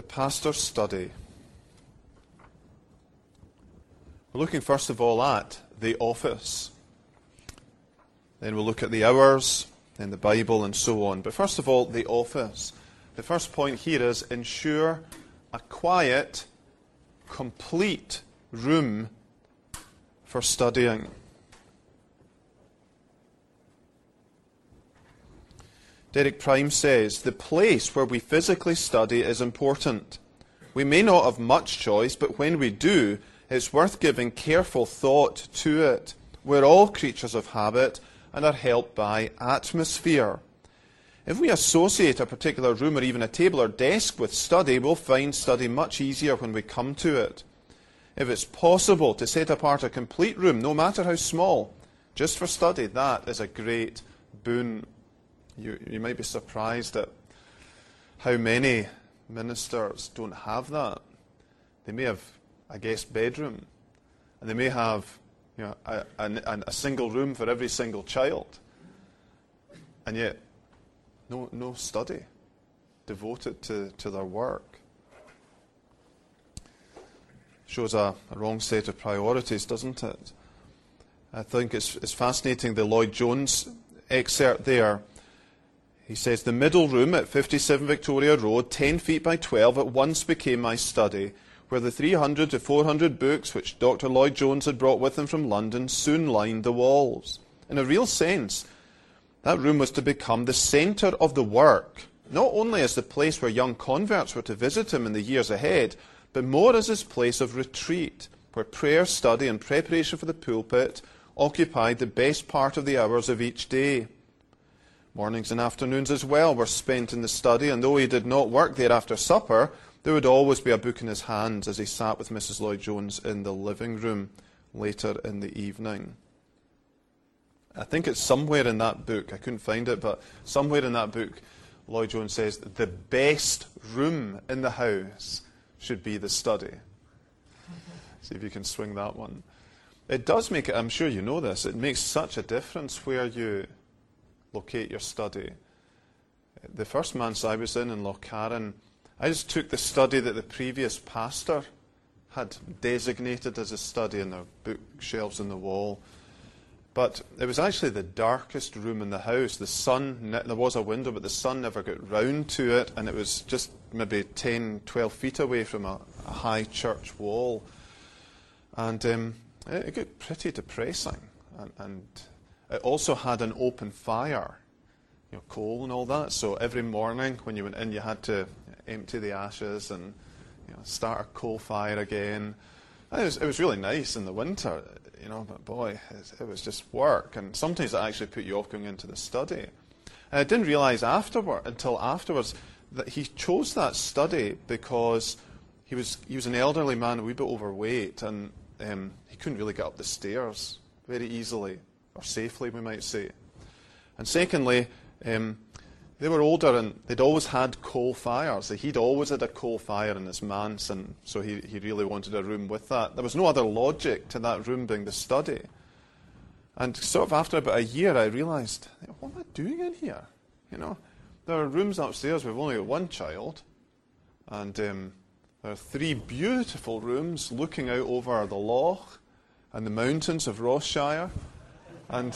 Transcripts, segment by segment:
pastor's study. We're looking first of all at the office. Then we'll look at the hours, then the Bible, and so on. But first of all, the office. The first point here is ensure a quiet, complete room for studying. Derek Prime says, the place where we physically study is important. We may not have much choice, but when we do, it's worth giving careful thought to it. We're all creatures of habit and are helped by atmosphere. If we associate a particular room or even a table or desk with study, we'll find study much easier when we come to it. If it's possible to set apart a complete room, no matter how small, just for study, that is a great boon. You might be surprised at how many ministers don't have that. They may have a guest bedroom, and they may have a single room for every single child, and yet no study devoted to their work. Shows a wrong set of priorities, doesn't it? I think it's fascinating, the Lloyd Jones excerpt there. He says, the middle room at 57 Victoria Road, 10 feet by 12, at once became my study, where the 300 to 400 books which Dr. Lloyd Jones had brought with him from London soon lined the walls. In a real sense, that room was to become the centre of the work, not only as the place where young converts were to visit him in the years ahead, but more as his place of retreat, where prayer, study, and preparation for the pulpit occupied the best part of the hours of each day. Mornings and afternoons as well were spent in the study, and though he did not work there after supper, there would always be a book in his hands as he sat with Mrs. Lloyd Jones in the living room later in the evening. I think it's somewhere in that book, I couldn't find it, but somewhere in that book, Lloyd Jones says, the best room in the house should be the study. See if you can swing that one. It does make it, I'm sure you know this, it makes such a difference where you locate your study. The first manse I was in Lochcarron, I just took the study that the previous pastor had designated as a study, and there were bookshelves in the wall. But it was actually the darkest room in the house. The sun, there was a window, but the sun never got round to it, and it was just maybe 10, 12 feet away from a high church wall. And it got pretty depressing. And it also had an open fire, coal and all that. So every morning when you went in, you had to empty the ashes and start a coal fire again. And it was really nice in the winter, but boy, it was just work. And sometimes it actually put you off going into the study. And I didn't realize until afterwards that he chose that study because he was an elderly man, a wee bit overweight, and he couldn't really get up the stairs very easily, or safely, we might say. And secondly, they were older and they'd always had coal fires. He'd always had a coal fire in his manse, and so he really wanted a room with that. There was no other logic to that room being the study. And sort of after about a year, I realised, what am I doing in here? There are rooms upstairs. We've only got one child, and there are 3 beautiful rooms looking out over the loch and the mountains of Ross-shire. And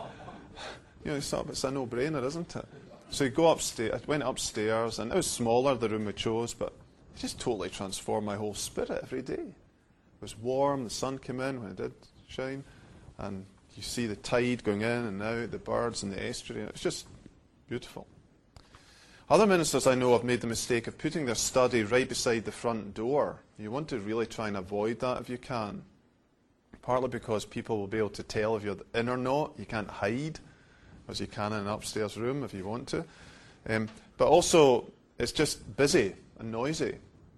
it's a no-brainer, isn't it? So you go upstairs. I went upstairs, and it was smaller, the room we chose, but it just totally transformed my whole spirit every day. It was warm, the sun came in when it did shine, and you see the tide going in and out, the birds and the estuary. It's just beautiful. Other ministers I know have made the mistake of putting their study right beside the front door. You want to really try and avoid that if you can. Partly because people will be able to tell if you're in or not. You can't hide, as you can in an upstairs room if you want to. But also, it's just busy and noisy.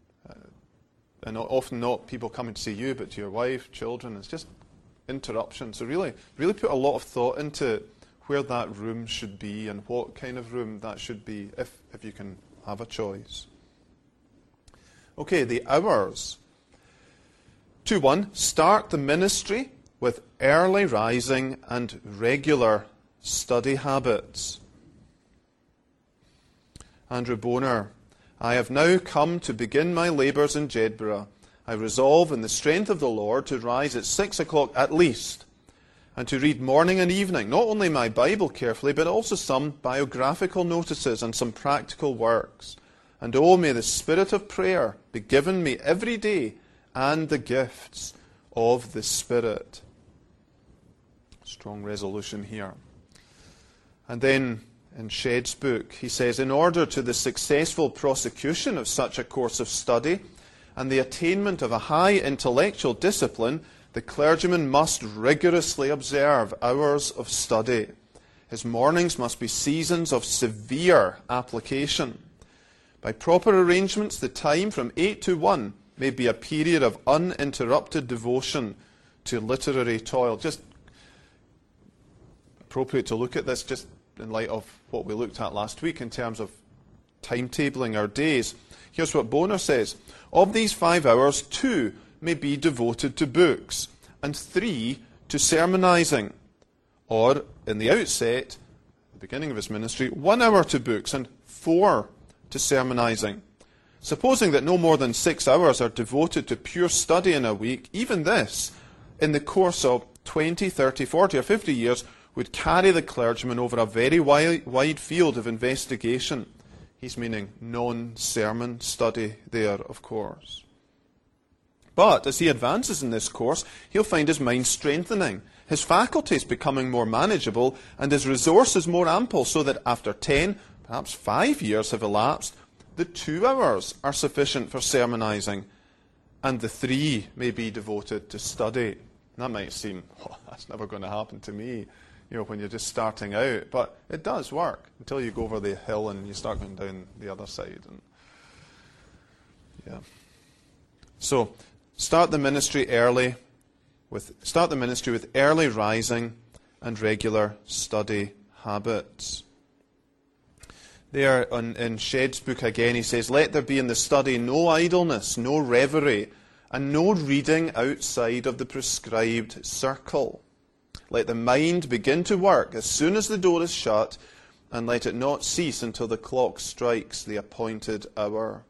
And often not people coming to see you, but to your wife, children. It's just interruption. So really put a lot of thought into where that room should be and what kind of room that should be, if you can have a choice. Okay, the hours. 2.1, start the ministry with early rising and regular study habits. Andrew Bonar, I have now come to begin my labours in Jedburgh. I resolve in the strength of the Lord to rise at 6 o'clock at least, and to read morning and evening, not only my Bible carefully, but also some biographical notices and some practical works. And oh, may the spirit of prayer be given me every day, and the gifts of the Spirit. Strong resolution here. And then in Shedd's book, he says, in order to the successful prosecution of such a course of study and the attainment of a high intellectual discipline, the clergyman must rigorously observe hours of study. His mornings must be seasons of severe application. By proper arrangements, the time from 8 to 1 may be a period of uninterrupted devotion to literary toil. Just appropriate to look at this just in light of what we looked at last week in terms of timetabling our days. Here's what Bonar says. Of these 5 hours, 2 may be devoted to books, and 3 to sermonizing. Or, in the outset, the beginning of his ministry, 1 hour to books and 4 to sermonizing. Supposing that no more than 6 hours are devoted to pure study in a week, even this, in the course of 20, 30, 40 or 50 years, would carry the clergyman over a very wide field of investigation. He's meaning non-sermon study there, of course. But as he advances in this course, he'll find his mind strengthening, his faculties becoming more manageable, and his resources more ample, so that after 10, perhaps 5 years have elapsed, the 2 hours are sufficient for sermonizing, and the 3 may be devoted to study. That might seem, that's never going to happen to me, when you're just starting out. But it does work until you go over the hill and you start going down the other side. So, start the ministry with early rising and regular study habits. There in Shedd's book again, he says, let there be in the study no idleness, no reverie, and no reading outside of the prescribed circle. Let the mind begin to work as soon as the door is shut, and let it not cease until the clock strikes the appointed hour.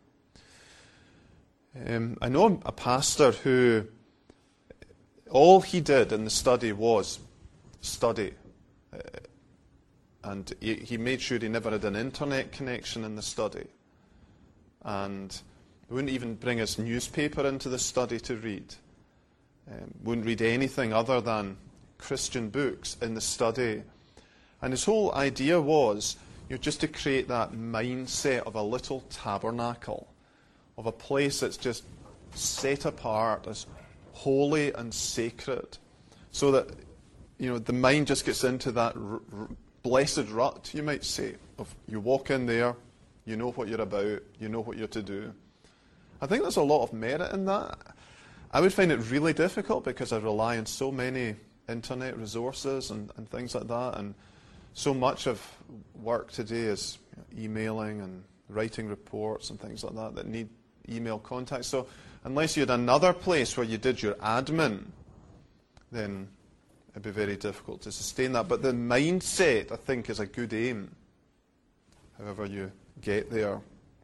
I know a pastor who all he did in the study was study. And he made sure he never had an internet connection in the study. And wouldn't even bring his newspaper into the study to read. Wouldn't read anything other than Christian books in the study. And his whole idea was just to create that mindset of a little tabernacle, of a place that's just set apart as holy and sacred, so that the mind just gets into that blessed rut, you might say, of you walk in there, you know what you're about, you know what you're to do. I think there's a lot of merit in that. I would find it really difficult because I rely on so many internet resources and things like that, and so much of work today is emailing and writing reports and things like that need email contact. So unless you had another place where you did your admin, then it'd be very difficult to sustain that. But the mindset, I think, is a good aim, however you get there.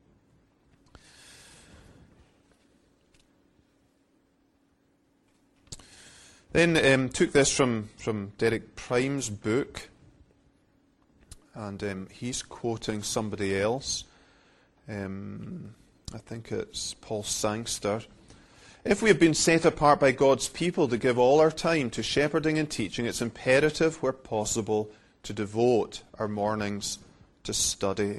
Then took this from Derek Prime's book, and he's quoting somebody else. I think it's Paul Sangster. If we have been set apart by God's people to give all our time to shepherding and teaching, it's imperative, where possible, to devote our mornings to study.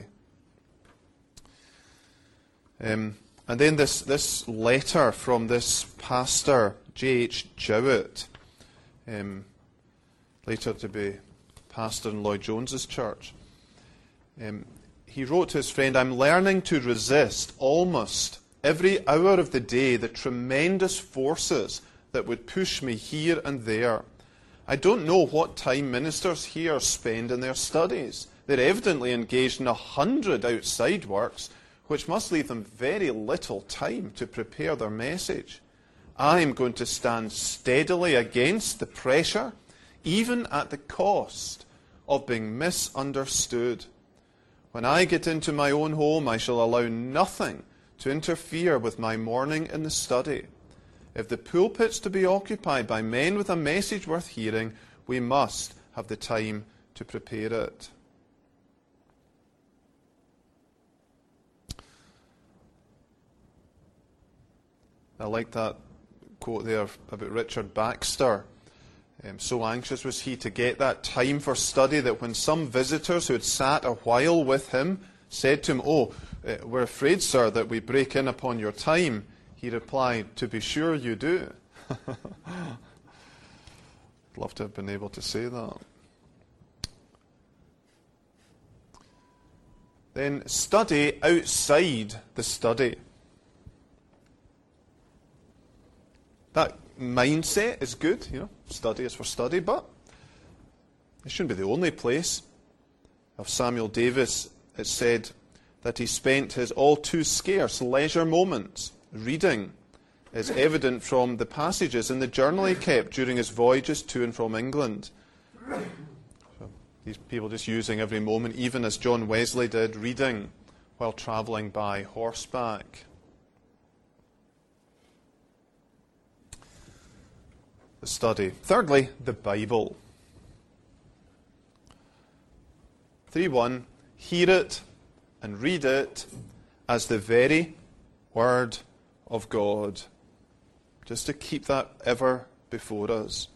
And then this letter from this pastor, J.H. Jowett, later to be pastor in Lloyd Jones's church. He wrote to his friend, I'm learning to resist almost every hour of the day the tremendous forces that would push me here and there. I don't know what time ministers here spend in their studies. They're evidently engaged in 100 outside works, which must leave them very little time to prepare their message. I am going to stand steadily against the pressure, even at the cost of being misunderstood. When I get into my own home, I shall allow nothing to interfere with my morning in the study. If the pulpit's to be occupied by men with a message worth hearing, we must have the time to prepare it. I like that quote there about Richard Baxter. So anxious was he to get that time for study that when some visitors who had sat a while with him said to him, we're afraid, sir, that we break in upon your time, he replied, to be sure you do. I'd love to have been able to say that. Then study outside the study. That mindset is good, study is for study, but it shouldn't be the only place. Of Samuel Davis, it said that he spent his all too scarce leisure moments reading, is evident from the passages in the journal he kept during his voyages to and from England. So these people just using every moment, even as John Wesley did, reading while travelling by horseback. The study. Thirdly, the Bible. 3:1, hear it and read it as the very Word of God. Just to keep that ever before us.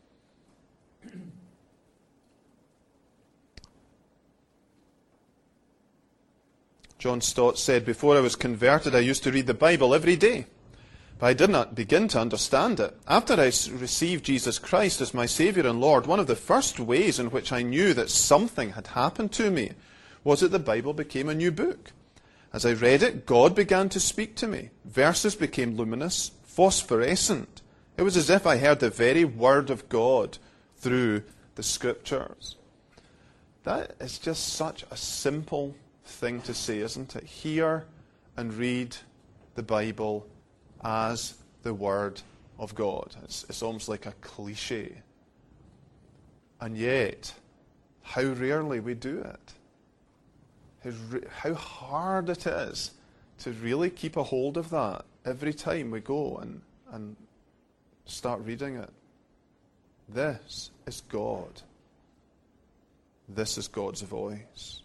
John Stott said, before I was converted, I used to read the Bible every day. But I did not begin to understand it. After I received Jesus Christ as my Saviour and Lord, one of the first ways in which I knew that something had happened to me was that the Bible became a new book. As I read it, God began to speak to me. Verses became luminous, phosphorescent. It was as if I heard the very Word of God through the Scriptures. That is just such a simple thing to say, isn't it? Hear and read the Bible as the Word of God. It's almost like a cliche. And yet, how rarely we do it. How hard it is to really keep a hold of that every time we go and start reading it. This is God. This is God's voice.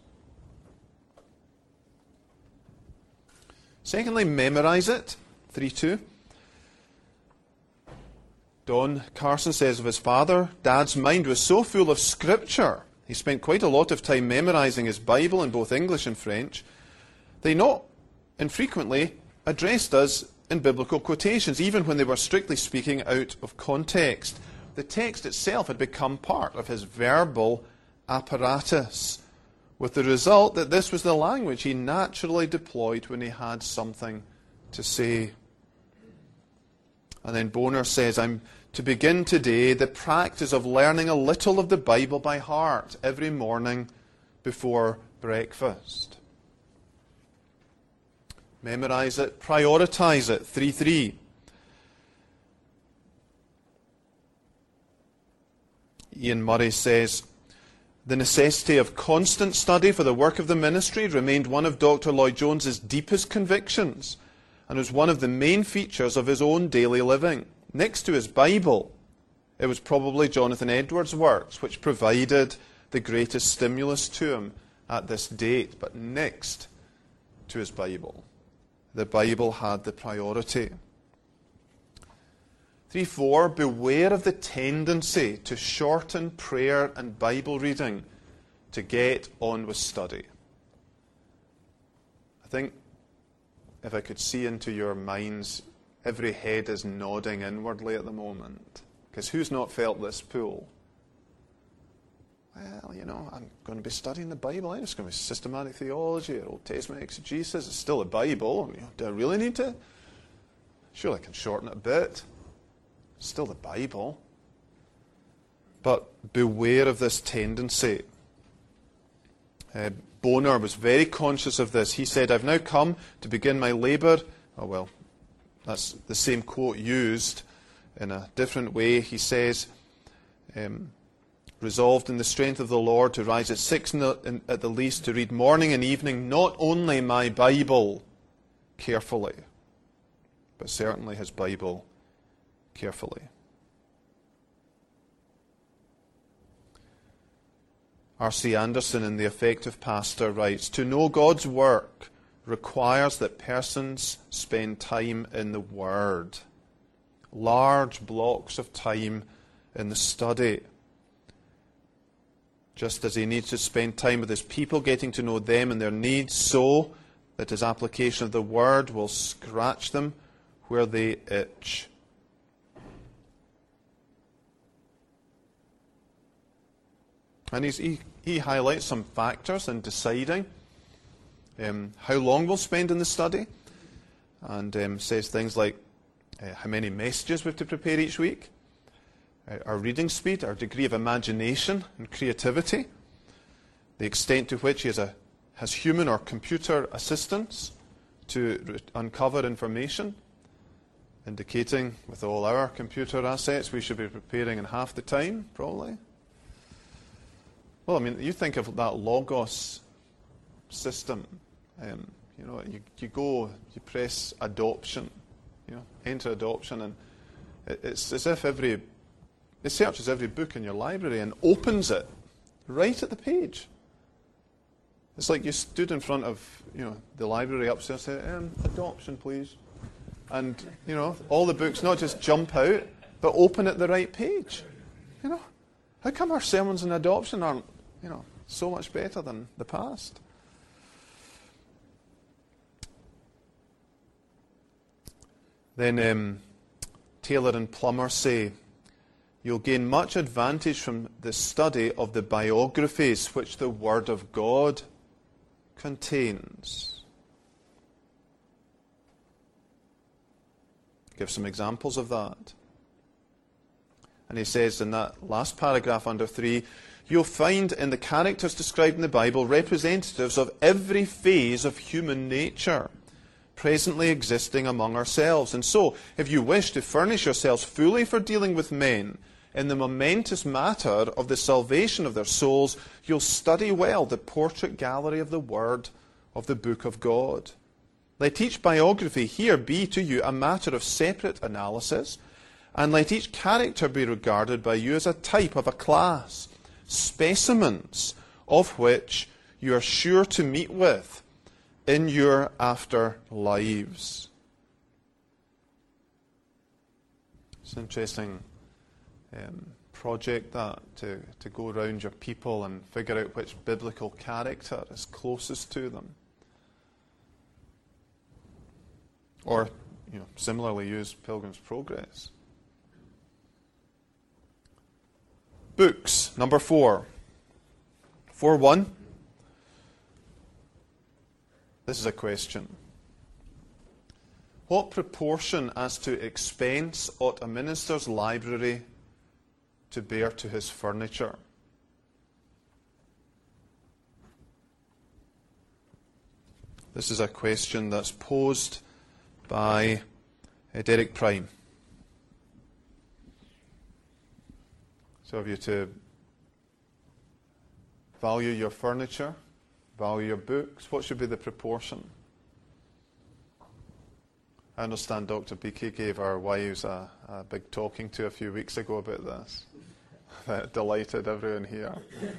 Secondly, memorize it. 3:2. Don Carson says of his father, Dad's mind was so full of Scripture, he spent quite a lot of time memorizing his Bible in both English and French. They not infrequently addressed us in biblical quotations, even when they were strictly speaking out of context. The text itself had become part of his verbal apparatus, with the result that this was the language he naturally deployed when he had something to say. And then Bonar says, I'm to begin today the practice of learning a little of the Bible by heart every morning before breakfast. Memorize it, prioritize it. 3:3. Ian Murray says, the necessity of constant study for the work of the ministry remained one of Dr. Lloyd-Jones's deepest convictions and was one of the main features of his own daily living. Next to his Bible, it was probably Jonathan Edwards' works which provided the greatest stimulus to him at this date. But next to his Bible, the Bible had the priority. 3:4, beware of the tendency to shorten prayer and Bible reading to get on with study. I think if I could see into your minds, every head is nodding inwardly at the moment. Because who's not felt this pull? Well, I'm going to be studying the Bible. It's going to be systematic theology or Old Testament exegesis. It's still a Bible. Do I really need to? Sure, I can shorten it a bit. It's still the Bible. But beware of this tendency. Bonar was very conscious of this. He said, I've now come to begin my labour. Oh, well, that's the same quote used in a different way. He says, resolved in the strength of the Lord to rise at 6 at the least, to read morning and evening, not only my Bible carefully, but certainly his Bible carefully. R.C. Anderson in The Effective Pastor writes, to know God's work requires that persons spend time in the Word. Large blocks of time in the study. Just as he needs to spend time with his people, getting to know them and their needs, so that his application of the Word will scratch them where they itch. And he highlights some factors in deciding how long we'll spend in the study, and says things like how many messages we have to prepare each week, our reading speed, our degree of imagination and creativity, the extent to which he has human or computer assistance to uncover information, indicating with all our computer assets we should be preparing in half the time, probably. Well, I mean, you think of that Logos system. You go, you press adoption, enter adoption, and it's as if it searches every book in your library and opens it right at the page. It's like you stood in front of, the library upstairs and said, adoption, please. And, all the books not just jump out, but open at the right page. How come our sermons on adoption aren't, so much better than the past? Then Taylor and Plummer say, you'll gain much advantage from the study of the biographies which the Word of God contains. Give some examples of that. And he says in that last paragraph under 3, you'll find in the characters described in the Bible representatives of every phase of human nature presently existing among ourselves. And so, if you wish to furnish yourselves fully for dealing with men in the momentous matter of the salvation of their souls, you'll study well the portrait gallery of the Word of the Book of God. Let each biography here be to you a matter of separate analysis, and let each character be regarded by you as a type of a class, specimens of which you are sure to meet with in your after lives. It's an interesting project that, to go around your people and figure out which biblical character is closest to them. Or, similarly use Pilgrim's Progress. Books, number 4. 4.1. This is a question. What proportion as to expense ought a minister's library to bear to his furniture? This is a question that's posed by Derek Prime. So have you to value your furniture, value your books? What should be the proportion? I understand Dr. Beakey gave our wives a big talking to a few weeks ago about this. That delighted everyone here.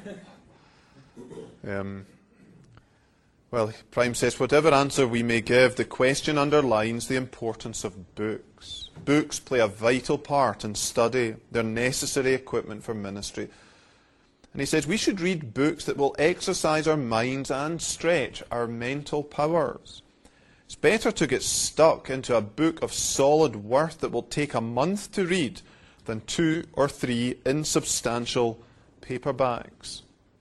Well, Prime says, whatever answer we may give, the question underlines the importance of books. Books play a vital part in study. They're necessary equipment for ministry. And he says we should read books that will exercise our minds and stretch our mental powers. It's better to get stuck into a book of solid worth that will take a month to read than 2 or 3 insubstantial paperbacks.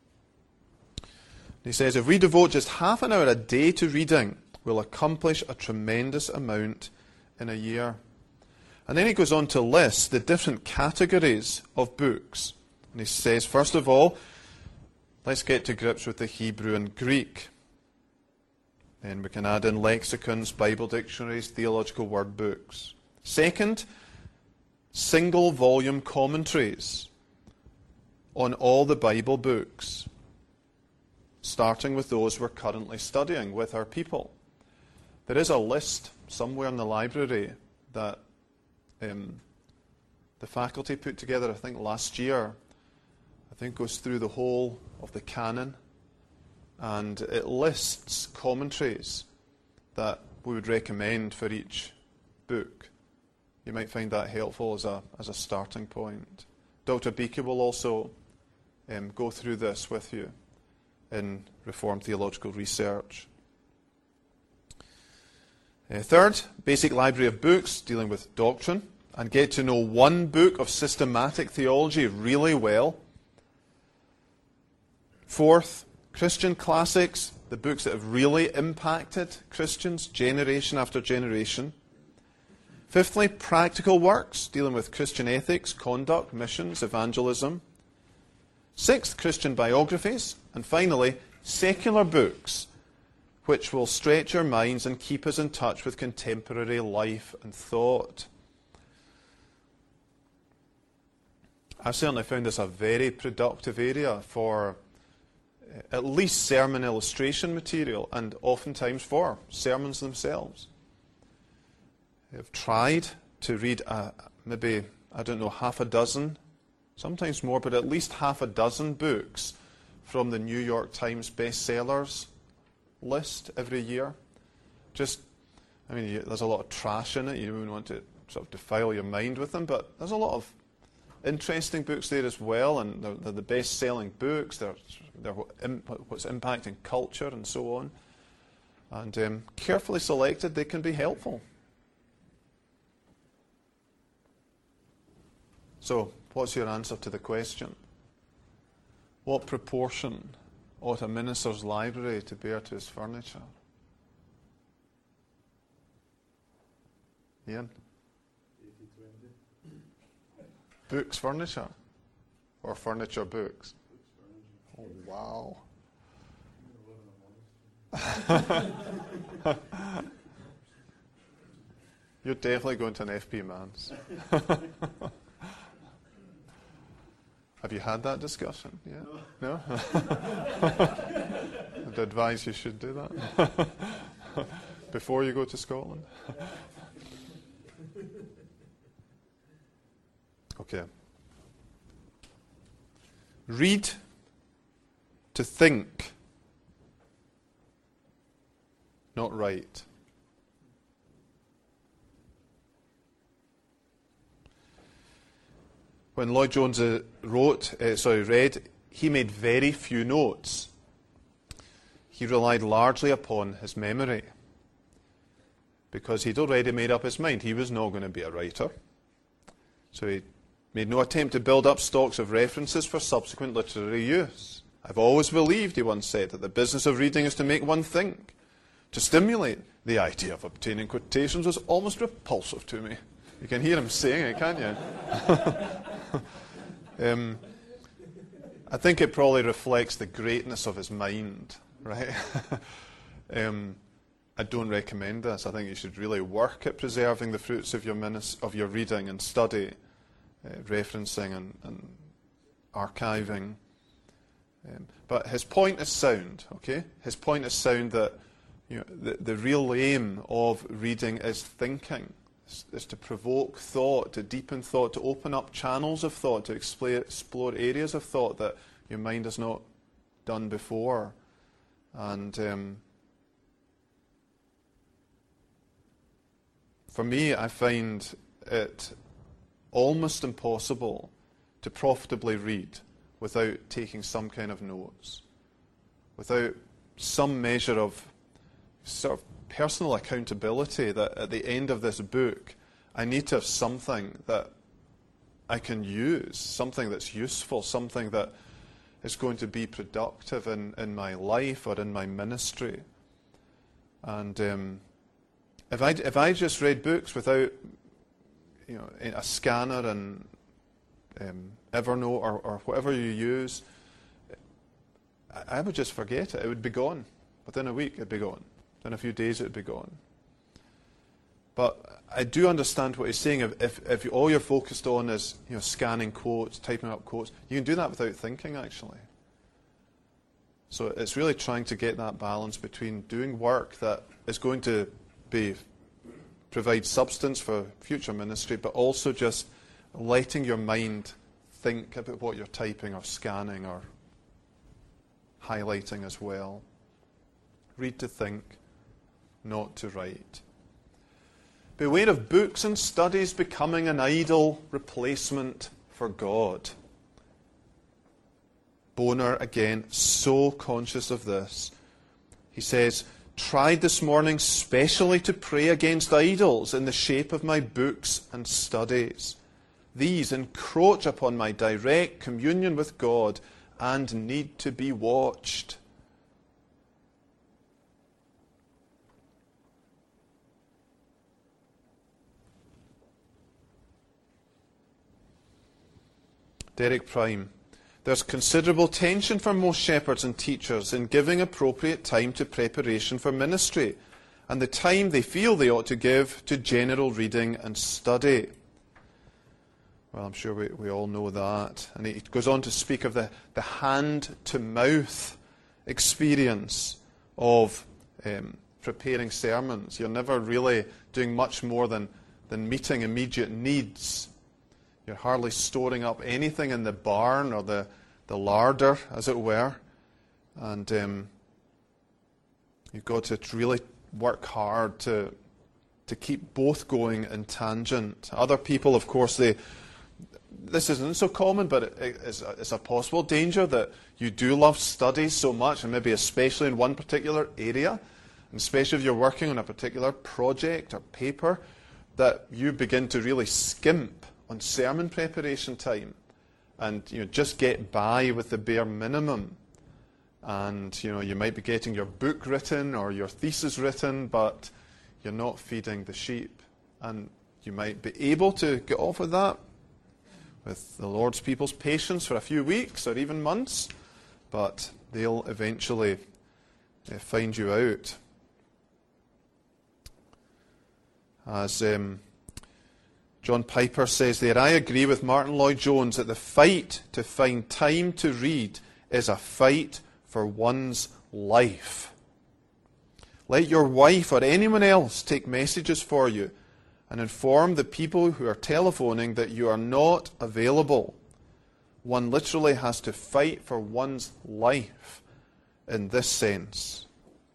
He says, if we devote just half an hour a day to reading, we'll accomplish a tremendous amount in a year. And then he goes on to list the different categories of books. And he says, first of all, let's get to grips with the Hebrew and Greek. Then we can add in lexicons, Bible dictionaries, theological word books. Second, single volume commentaries. on all the Bible books, starting with those we're currently studying with our people. There is a list somewhere in the library that the faculty put together, I think last year. I think goes through the whole of the canon, and it lists commentaries that we would recommend for each book. You might find that helpful as a starting point. Dr. Beaker will also go through this with you in Reformed Theological Research. Third, basic library of books dealing with doctrine, and get to know one book of systematic theology really well. Fourth, Christian classics, the books that have really impacted Christians generation after generation. Fifthly, practical works dealing with Christian ethics, conduct, missions, evangelism. Sixth, Christian biographies. And finally, secular books, which will stretch our minds and keep us in touch with contemporary life and thought. I've certainly found this a very productive area for at least sermon illustration material, and oftentimes for sermons themselves. I've tried to read maybe, half a dozen, sometimes more, but at least half a dozen books from the New York Times bestsellers list every year. There's a lot of trash in it. You don't want to sort of defile your mind with them, but there's a lot of interesting books there as well, and they're the best-selling books. They're what's impacting culture and so on. And carefully selected, they can be helpful. So, what's your answer to the question? What proportion ought a minister's library to bear to his furniture? Ian? 80-20. Books, furniture? Or furniture, books? Oh, wow. You're definitely going to an FP Man's. Have you had that discussion? Yeah? No? I'd advise you should do that before you go to Scotland. Okay. Read to think, not write. When Lloyd Jones read, he made very few notes. He relied largely upon his memory, because he'd already made up his mind he was not going to be a writer. So he made no attempt to build up stocks of references for subsequent literary use. I've always believed, he once said, that the business of reading is to make one think. To stimulate, the idea of obtaining quotations was almost repulsive to me. You can hear him saying it, can't you? I think it probably reflects the greatness of his mind, right? I don't recommend this. I think you should really work at preserving the fruits of your reading and study, referencing and archiving. But his point is sound, okay? His point is sound that the real aim of reading is thinking, is to provoke thought, to deepen thought, to open up channels of thought, to explore areas of thought that your mind has not done before. And for me, I find it almost impossible to profitably read without taking some kind of notes, without some measure of sort of personal accountability that at the end of this book, I need to have something that I can use, something that's useful, something that is going to be productive in my life or in my ministry. And if I just read books without a scanner and Evernote or whatever you use, I would just forget it. It would be gone. Within a week, it'd be gone. In a few days, it'd be gone. But I do understand what he's saying. If all you're focused on is scanning quotes, typing up quotes, you can do that without thinking, actually. So it's really trying to get that balance between doing work that is going to provide substance for future ministry, but also just letting your mind think about what you're typing or scanning or highlighting as well. Read to think, not to write. Beware of books and studies becoming an idle replacement for God. Bonar, again, so conscious of this. He says, tried this morning specially to pray against idols in the shape of my books and studies. These encroach upon my direct communion with God and need to be watched. Derek Prime. There's considerable tension for most shepherds and teachers in giving appropriate time to preparation for ministry and the time they feel they ought to give to general reading and study. Well, I'm sure we all know that. And he goes on to speak of the hand-to-mouth experience of preparing sermons. You're never really doing much more than meeting immediate needs. You're hardly storing up anything in the barn or the larder, as it were. And you've got to really work hard to keep both going in tangent. Other people, of course, this isn't so common, but it's a possible danger that you do love study so much, and maybe especially in one particular area, and especially if you're working on a particular project or paper, that you begin to really skimp on sermon preparation time and just get by with the bare minimum. And you might be getting your book written or your thesis written, but you're not feeding the sheep. And you might be able to get off with that with the Lord's people's patience for a few weeks or even months, but they'll eventually find you out. As John Piper says there, I agree with Martin Lloyd-Jones that the fight to find time to read is a fight for one's life. Let your wife or anyone else take messages for you and inform the people who are telephoning that you are not available. One literally has to fight for one's life in this sense.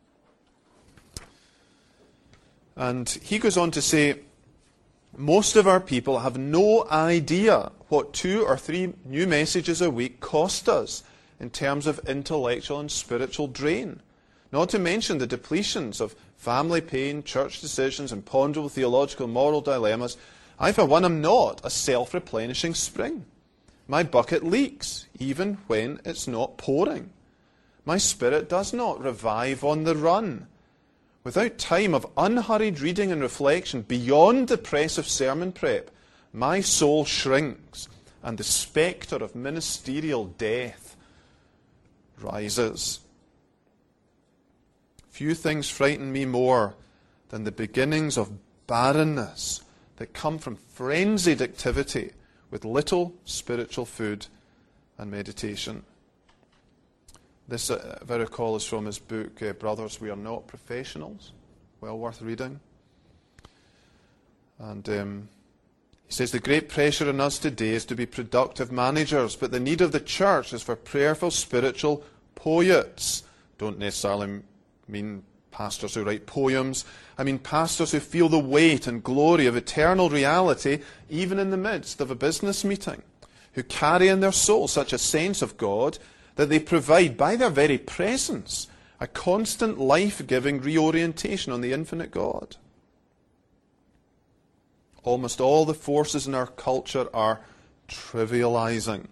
And he goes on to say, most of our people have no idea what 2 or 3 new messages a week cost us in terms of intellectual and spiritual drain. Not to mention the depletions of family pain, church decisions, and ponderable theological moral dilemmas. I, for one, am not a self-replenishing spring. My bucket leaks, even when it's not pouring. My spirit does not revive on the run. Without time of unhurried reading and reflection beyond the press of sermon prep, my soul shrinks, and the spectre of ministerial death rises. Few things frighten me more than the beginnings of barrenness that come from frenzied activity with little spiritual food and meditation. This, if I recall, is from his book, Brothers, We Are Not Professionals. Well worth reading. And he says, the great pressure on us today is to be productive managers, but the need of the church is for prayerful spiritual poets. Don't necessarily mean pastors who write poems. I mean pastors who feel the weight and glory of eternal reality even in the midst of a business meeting, who carry in their soul such a sense of God that they provide, by their very presence, a constant life-giving reorientation on the infinite God. Almost all the forces in our culture are trivializing.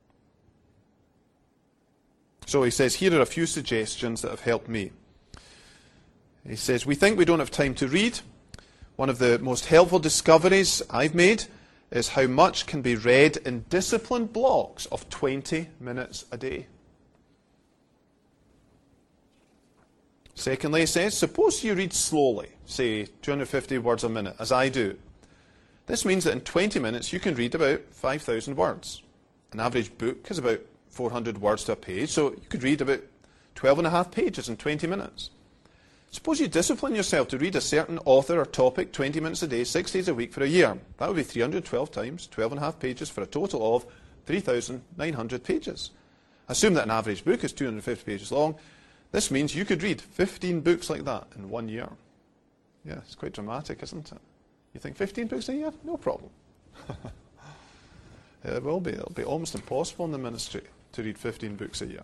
So he says, here are a few suggestions that have helped me. He says, we think we don't have time to read. One of the most helpful discoveries I've made is how much can be read in disciplined blocks of 20 minutes a day. Secondly, he says, suppose you read slowly, say 250 words a minute, as I do. This means that in 20 minutes you can read about 5,000 words. An average book is about 400 words to a page, so you could read about 12 and a half pages in 20 minutes. Suppose you discipline yourself to read a certain author or topic 20 minutes a day, 6 days a week for a year. That would be 312 times 12 and a half pages for a total of 3,900 pages. Assume that an average book is 250 pages long. This means you could read 15 books like that in 1 year. Yeah, it's quite dramatic, isn't it? You think 15 books a year? No problem. It will be. It'll be almost impossible in the ministry to read 15 books a year.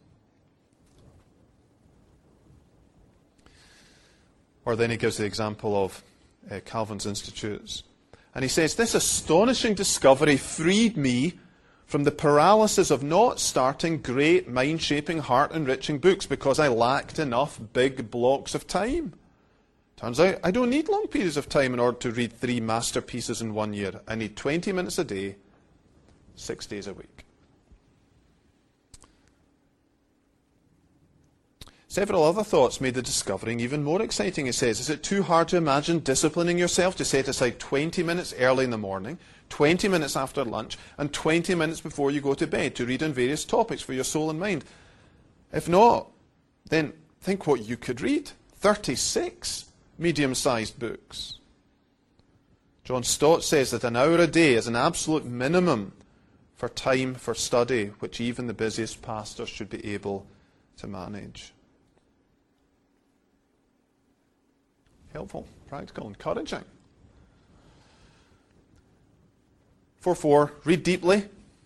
Or then he gives the example of Calvin's Institutes. And he says, this astonishing discovery freed me from the paralysis of not starting great, mind-shaping, heart-enriching books because I lacked enough big blocks of time. Turns out I don't need long periods of time in order to read 3 masterpieces in 1 year. I need 20 minutes a day, 6 days a week. Several other thoughts made the discovering even more exciting. He says, is it too hard to imagine disciplining yourself to set aside 20 minutes early in the morning, 20 minutes after lunch, and 20 minutes before you go to bed to read on various topics for your soul and mind? If not, then think what you could read. 36 medium-sized books. John Stott says that an hour a day is an absolute minimum for time for study, which even the busiest pastors should be able to manage. Helpful, practical, encouraging. 4.4, read deeply.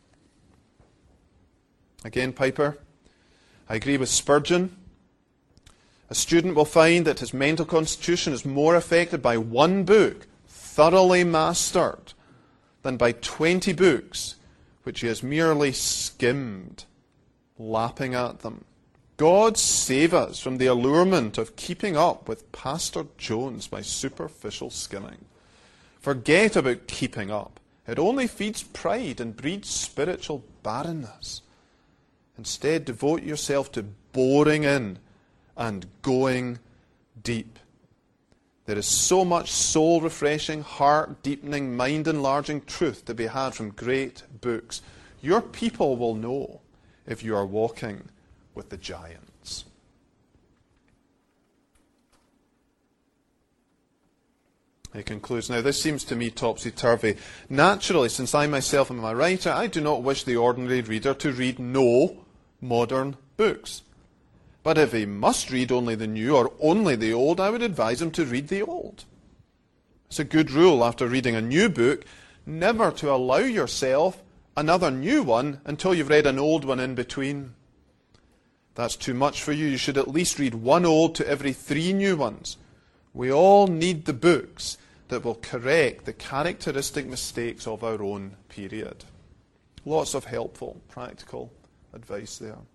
Again, Piper, I agree with Spurgeon. A student will find that his mental constitution is more affected by one book, thoroughly mastered, than by 20 books, which he has merely skimmed, lapping at them. God save us from the allurement of keeping up with Pastor Jones by superficial skimming. Forget about keeping up. It only feeds pride and breeds spiritual barrenness. Instead, devote yourself to boring in and going deep. There is so much soul-refreshing, heart-deepening, mind-enlarging truth to be had from great books. Your people will know if you are walking with the giants. He concludes, now this seems to me topsy-turvy. Naturally, since I myself am a writer, I do not wish the ordinary reader to read no modern books. But if he must read only the new or only the old, I would advise him to read the old. It's a good rule after reading a new book, never to allow yourself another new one until you've read an old one in between. That's too much for you. You should at least read one old to every 3 new ones. We all need the books that will correct the characteristic mistakes of our own period. Lots of helpful, practical advice there.